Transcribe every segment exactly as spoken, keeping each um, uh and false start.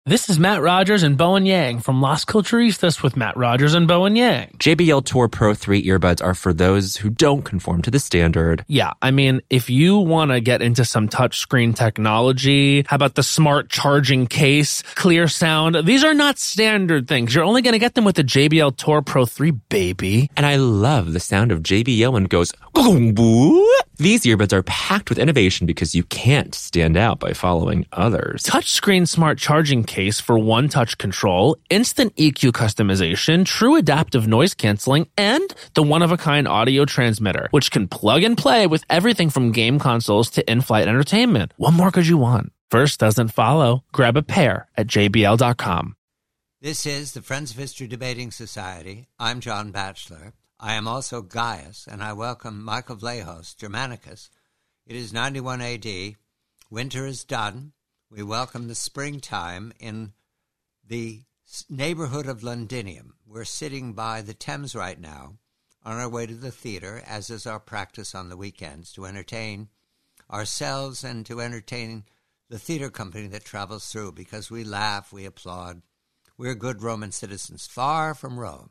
This is Matt Rogers and Bowen Yang from Las Culturistas with Matt Rogers and Bowen Yang. J B L Tour Pro three earbuds are for those who don't conform to the standard. Yeah, I mean, if you want to get into some touchscreen technology, how about the smart charging case, clear sound? These are not standard things. You're only going to get them with the J B L Tour Pro three, baby. And I love the sound of J B L when it goes, boom. These earbuds are packed with innovation because you can't stand out by following others. Touchscreen smart charging case for one-touch control, instant E Q customization, true adaptive noise canceling, and the one-of-a-kind audio transmitter, which can plug and play with everything from game consoles to in-flight entertainment. What more could you want? First doesn't follow. Grab a pair at j b l dot com. This is the Friends of History Debating Society. I'm John Batchelor. I am also Gaius, and I welcome Michael Vlahos, Germanicus. It is ninety-one A D. Winter is done. We welcome the springtime in the neighborhood of Londinium. We're sitting by the Thames right now on our way to the theater, as is our practice on the weekends, to entertain ourselves and to entertain the theater company that travels through, because we laugh, we applaud. We're good Roman citizens, far from Rome.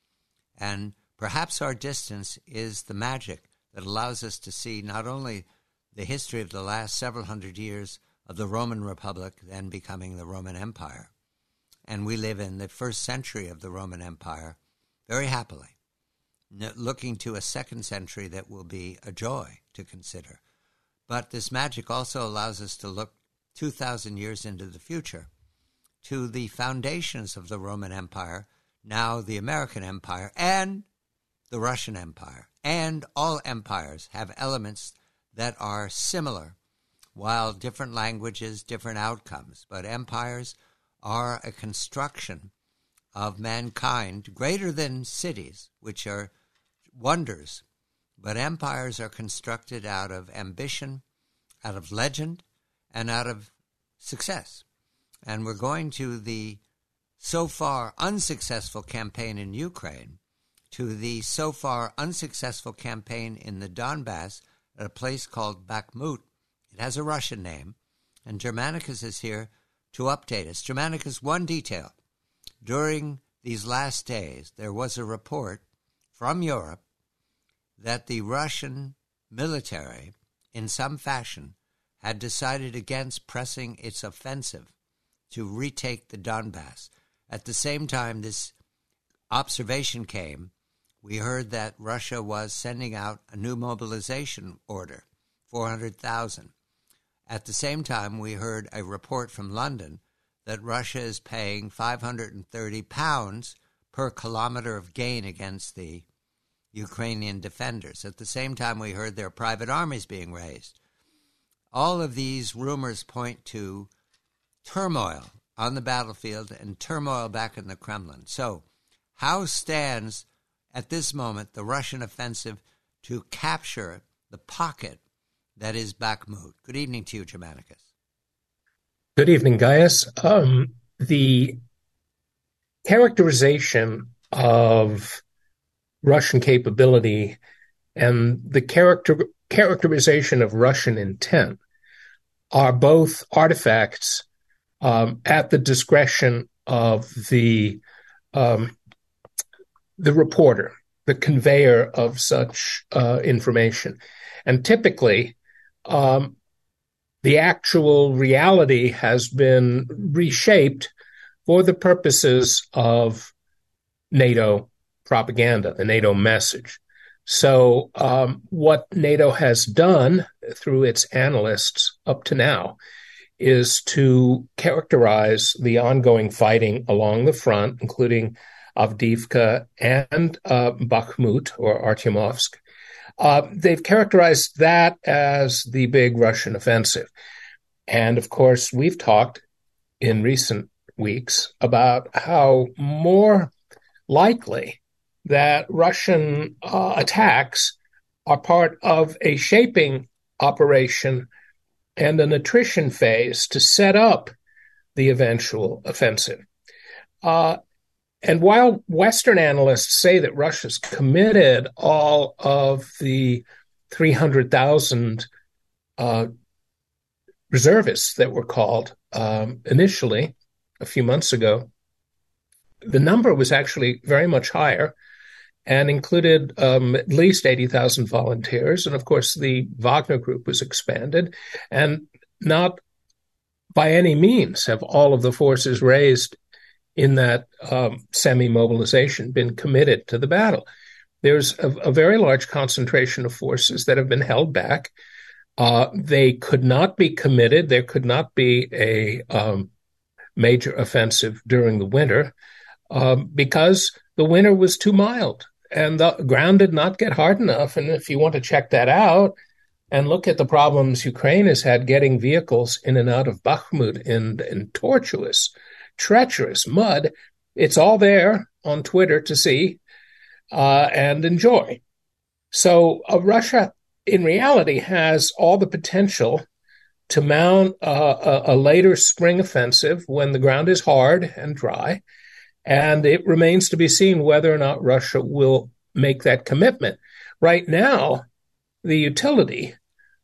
And perhaps our distance is the magic that allows us to see not only the history of the last several hundred years of the Roman Republic, then becoming the Roman Empire. And we live in the first century of the Roman Empire very happily, looking to a second century that will be a joy to consider. But this magic also allows us to look two thousand years into the future, to the foundations of the Roman Empire, now the American Empire, and the Russian Empire. And all empires have elements that are similar, while different languages, different outcomes. But empires are a construction of mankind greater than cities, which are wonders. But empires are constructed out of ambition, out of legend, and out of success. And we're going to the so far unsuccessful campaign in Ukraine, to the so far unsuccessful campaign in the Donbass at a place called Bakhmut. It has a Russian name, and Germanicus is here to update us. Germanicus, one detail. During these last days, there was a report from Europe that the Russian military, in some fashion, had decided against pressing its offensive to retake the Donbass. At the same time this observation came, we heard that Russia was sending out a new mobilization order, four hundred thousand. At the same time, we heard a report from London that Russia is paying five hundred thirty pounds per kilometer of gain against the Ukrainian defenders. At the same time, we heard their private armies being raised. All of these rumors point to turmoil on the battlefield and turmoil back in the Kremlin. So, how stands at this moment the Russian offensive to capture the pocket that is Bakhmut? Good evening to you, Germanicus. Good evening, Gaius. Um, the characterization of Russian capability and the character characterization of Russian intent are both artifacts um, at the discretion of the um, the reporter, the conveyor of such uh, information. And typically, um, the actual reality has been reshaped for the purposes of NATO propaganda, the NATO message. So um, what NATO has done through its analysts up to now is to characterize the ongoing fighting along the front, including Avdiivka and uh, Bakhmut or Artyomovsk. Uh, they've characterized that as the big Russian offensive. And of course, we've talked in recent weeks about how more likely that Russian uh, attacks are part of a shaping operation and an attrition phase to set up the eventual offensive. Uh, and while Western analysts say that Russia's committed all of the three hundred thousand uh, reservists that were called um, initially, a few months ago, the number was actually very much higher and included um, at least eighty thousand volunteers. And of course, the Wagner Group was expanded, and not by any means have all of the forces raised in that um, semi-mobilization been committed to the battle. There's a, a very large concentration of forces that have been held back. Uh, they could not be committed. There could not be a um, major offensive during the winter um, because the winter was too mild and the ground did not get hard enough. And if you want to check that out and look at the problems Ukraine has had getting vehicles in and out of Bakhmut in, in tortuous, treacherous mud, it's all there on Twitter to see uh, and enjoy. So uh, Russia, in reality, has all the potential to mount uh, a, a later spring offensive when the ground is hard and dry. And it remains to be seen whether or not Russia will make that commitment. Right now, the utility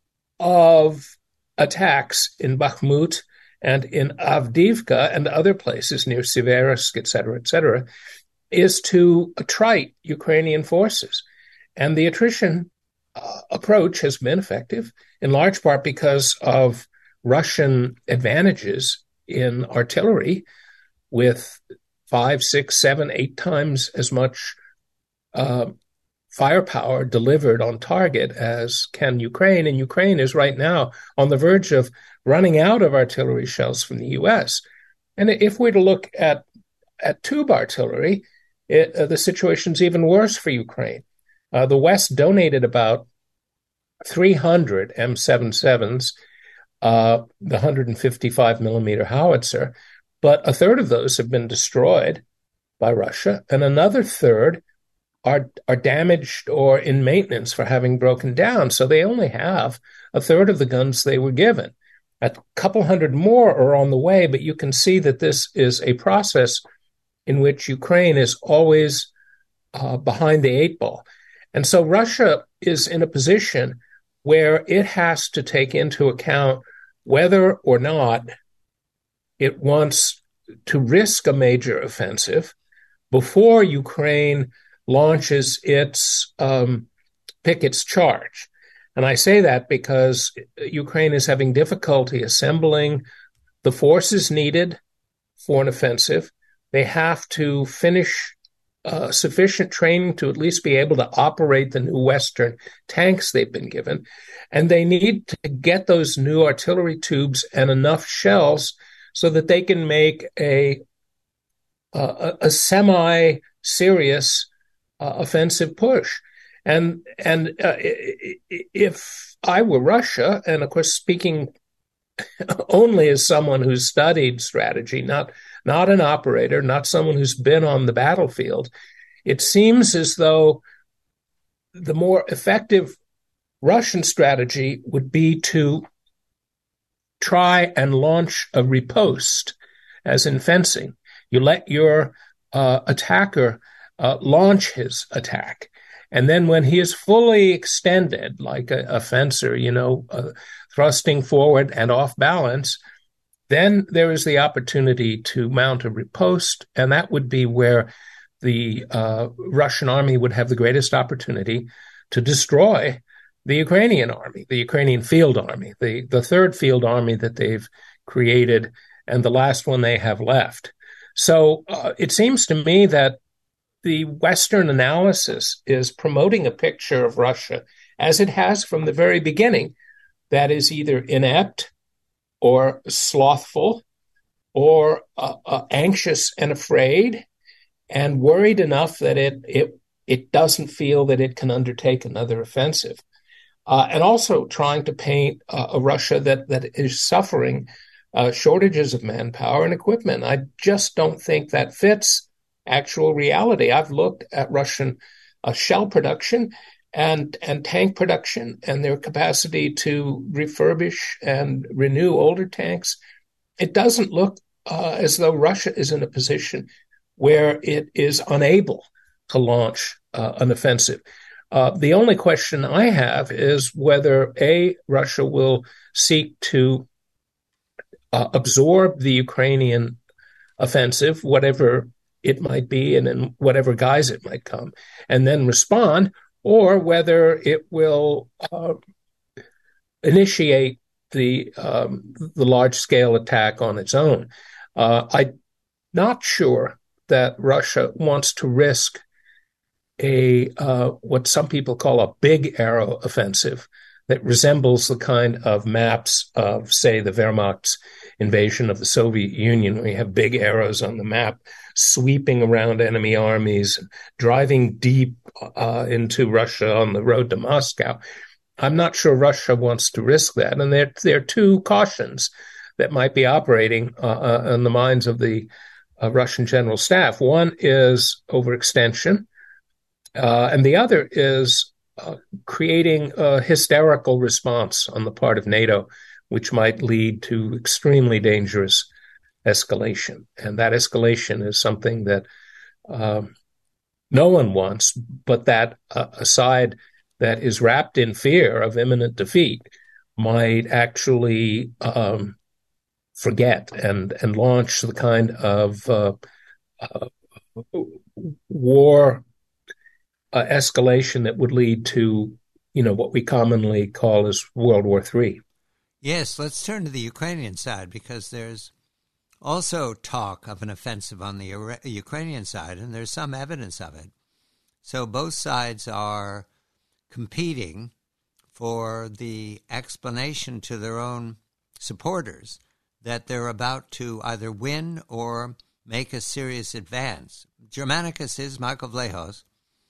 of attacks in Bakhmut and in Avdiivka and other places near Seversk, et cetera, et cetera, is to attrite Ukrainian forces. And the attrition uh, approach has been effective, in large part because of Russian advantages in artillery with five, six, seven, eight times as much uh, firepower delivered on target as can Ukraine. And Ukraine is right now on the verge of running out of artillery shells from the U S. And if we're to look at, at tube artillery, it, uh, the situation's even worse for Ukraine. Uh, the West donated about three hundred M seventy-sevens, uh, the one hundred fifty-five millimeter howitzer, but a third of those have been destroyed by Russia, and another third are are damaged or in maintenance for having broken down. So they only have a third of the guns they were given. A couple hundred more are on the way, but you can see that this is a process in which Ukraine is always uh, behind the eight ball. And so Russia is in a position where it has to take into account whether or not it wants to risk a major offensive before Ukraine launches its um, pick its charge. And I say that because Ukraine is having difficulty assembling the forces needed for an offensive. They have to finish uh, sufficient training to at least be able to operate the new Western tanks they've been given. And they need to get those new artillery tubes and enough shells so that they can make a a, a semi-serious uh, offensive push. And and uh, if I were Russia, and of course speaking only as someone who's studied strategy, not not an operator, not someone who's been on the battlefield, it seems as though the more effective Russian strategy would be to try and launch a riposte, as in fencing. You let your uh, attacker uh, launch his attack. And then when he is fully extended, like a, a fencer, you know, uh, thrusting forward and off balance, then there is the opportunity to mount a riposte. And that would be where the uh, Russian army would have the greatest opportunity to destroy the Ukrainian army, the Ukrainian field army, the, the third field army that they've created and the last one they have left. So uh, it seems to me that the Western analysis is promoting a picture of Russia, as it has from the very beginning, that is either inept or slothful or uh, uh, anxious and afraid and worried enough that it it it doesn't feel that it can undertake another offensive. Uh, and also trying to paint uh, a Russia that, that is suffering uh, shortages of manpower and equipment. I just don't think that fits actual reality. I've looked at Russian uh, shell production and and tank production and their capacity to refurbish and renew older tanks. It doesn't look uh, as though Russia is in a position where it is unable to launch uh, an offensive. Uh, the only question I have is whether, A, Russia will seek to uh, absorb the Ukrainian offensive, whatever it might be, and in whatever guise it might come, and then respond, or whether it will uh, initiate the um, the large-scale attack on its own. Uh, I'm not sure that Russia wants to risk a uh, what some people call a big arrow offensive that resembles the kind of maps of, say, the Wehrmacht's invasion of the Soviet Union, where you have big arrows on the map sweeping around enemy armies, driving deep uh, into Russia on the road to Moscow. I'm not sure Russia wants to risk that. And there, there are two cautions that might be operating uh, uh, in the minds of the uh, Russian General Staff. One is overextension, uh, and the other is uh, creating a hysterical response on the part of NATO, which might lead to extremely dangerous escalation. And that escalation is something that um, no one wants, but that uh, a side that is wrapped in fear of imminent defeat might actually um, forget and, and launch the kind of uh, uh, war uh, escalation that would lead to, you know, what we commonly call as World War Three. Yes, let's turn to the Ukrainian side, because there's also talk of an offensive on the Ira- Ukrainian side, and there's some evidence of it. So both sides are competing for the explanation to their own supporters that they're about to either win or make a serious advance. Germanicus is Michael Vlahos.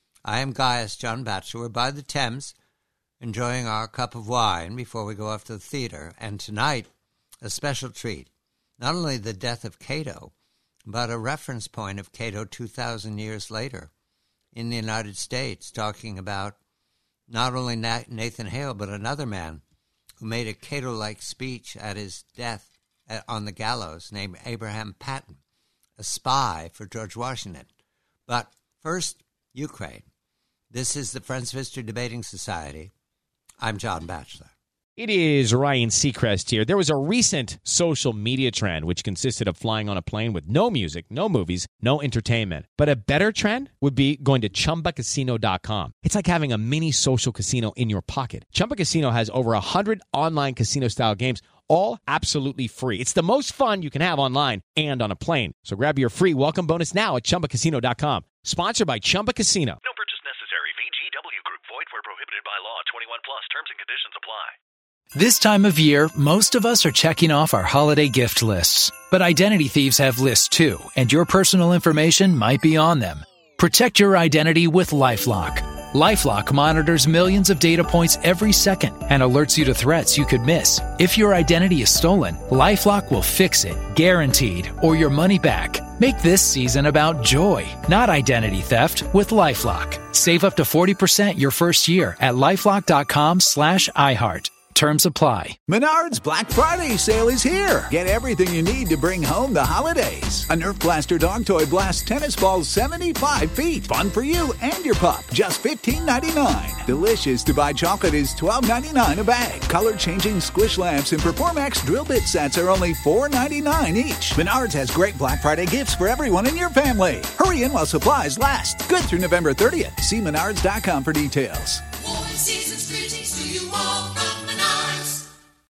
I am Gaius John Batchelor. We're by the Thames, enjoying our cup of wine before we go off to the theater. And tonight, a special treat. Not only the death of Cato, but a reference point of Cato two thousand years later in the United States, talking about not only Nathan Hale, but another man who made a Cato-like speech at his death on the gallows, named Abraham Patton, a spy for George Washington. But first, Ukraine. This is the Friends of History Debating Society. I'm John Batchelor. It is Ryan Seacrest here. There was a recent social media trend which consisted of flying on a plane with no music, no movies, no entertainment. But a better trend would be going to Chumba Casino dot com. It's like having a mini social casino in your pocket. Chumba Casino has over one hundred online casino-style games, all absolutely free. It's the most fun you can have online and on a plane. So grab your free welcome bonus now at Chumba Casino dot com. Sponsored by Chumba Casino. No purchase necessary. V G W Group. Void where prohibited by law. twenty-one plus. Terms and conditions apply. This time of year, most of us are checking off our holiday gift lists. But identity thieves have lists too, and your personal information might be on them. Protect your identity with LifeLock. LifeLock monitors millions of data points every second and alerts you to threats you could miss. If your identity is stolen, LifeLock will fix it, guaranteed, or your money back. Make this season about joy, not identity theft, with LifeLock. Save up to forty percent your first year at LifeLock.com slash iHeart. Terms apply. Menards Black Friday sale is here. Get everything you need to bring home the holidays. A Nerf Blaster dog toy blasts tennis balls seventy-five feet. Fun for you and your pup. Just fifteen ninety-nine. Delicious to buy chocolate is twelve ninety-nine a bag. Color-changing squish lamps and Performax drill bit sets are only four ninety-nine each. Menards has great Black Friday gifts for everyone in your family. Hurry in while supplies last. Good through November thirtieth. See Menards dot com for details.